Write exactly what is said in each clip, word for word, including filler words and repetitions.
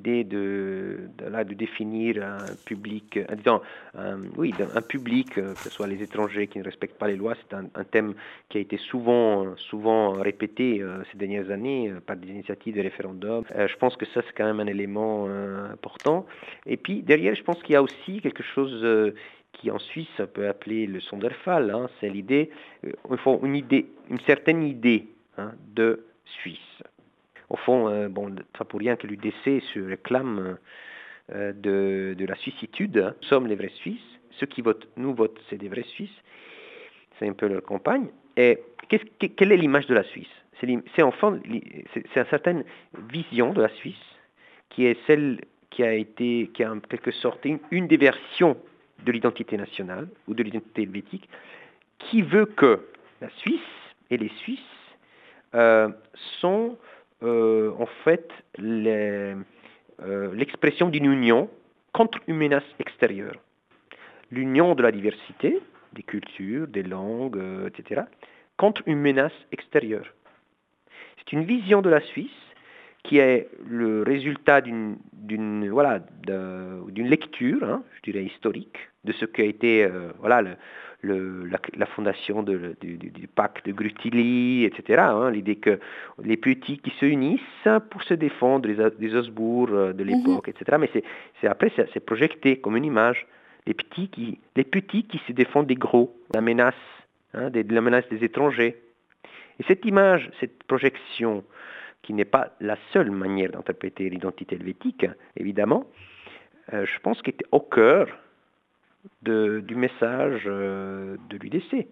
l'idée de, de, là, de définir un public, euh, disons, un, oui, un public, euh, que ce soit les étrangers qui ne respectent pas les lois, c'est un, un thème qui a été souvent, souvent répété euh, ces dernières années euh, par des initiatives de référendum. Euh, je pense que ça, c'est quand même un élément euh, important. Et puis, derrière, je pense qu'il y a aussi quelque chose euh, qui, en Suisse, on peut appeler le Sonderfall, hein, c'est l'idée, euh, il faut une idée, une certaine idée hein, de Suisse. Au fond, euh, bon, pas pour rien que l'U D C se réclame euh, de, de la suissitude. Hein. Nous sommes les vrais Suisses. Ceux qui votent, nous votent, c'est des vrais Suisses. C'est un peu leur campagne. Et qu'est-ce, quelle est l'image de la Suisse? C'est, c'est, enfin, c'est, c'est une certaine vision de la Suisse qui est celle qui a été, qui a en quelque sorte une, une des versions de l'identité nationale ou de l'identité helvétique, qui veut que la Suisse et les Suisses euh, sont Euh, en fait les, euh, l'expression d'une union contre une menace extérieure. L'union de la diversité, des cultures, des langues, euh, et cetera, contre une menace extérieure. C'est une vision de la Suisse qui est le résultat d'une, d'une, voilà, de, d'une lecture, hein, je dirais historique, de ce qu'a été euh, voilà, le, le, la, la fondation de, du, du pacte de Grutili, et cetera. Hein, l'idée que les petits qui se unissent pour se défendre des, des Habsbourg de l'époque, Mm-hmm. et cetera. Mais c'est, c'est après, c'est, c'est projeté comme une image. Les petits qui, les petits qui se défendent des gros, la menace, hein, des, de la menace des étrangers. Et cette image, cette projection, qui n'est pas la seule manière d'interpréter l'identité helvétique, évidemment, euh, je pense qu'elle était au cœur de, du message euh, de l'U D C.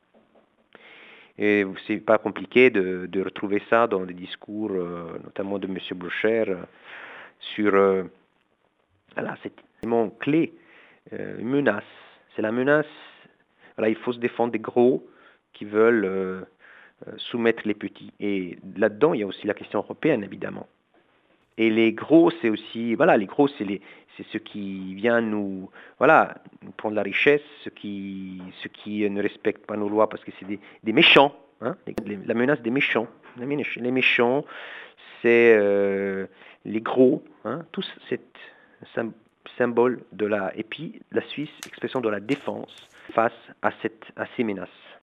Et c'est pas compliqué de, de retrouver ça dans les discours, euh, notamment de M. Blocher, euh, sur euh, voilà, cet élément clé, euh, une menace. C'est la menace, voilà, il faut se défendre des gros qui veulent euh, soumettre les petits. Et là-dedans, il y a aussi la question européenne, évidemment. Et les gros, c'est aussi, voilà, les gros, c'est, les, c'est ceux qui viennent nous, voilà, nous prendre la richesse, ceux qui, ceux qui ne respectent pas nos lois parce que c'est des, des méchants, hein, les, la menace des méchants. Les méchants, c'est euh, les gros, hein, tout cet symbole de la, et puis la Suisse, expression de la défense face à, cette, à ces menaces.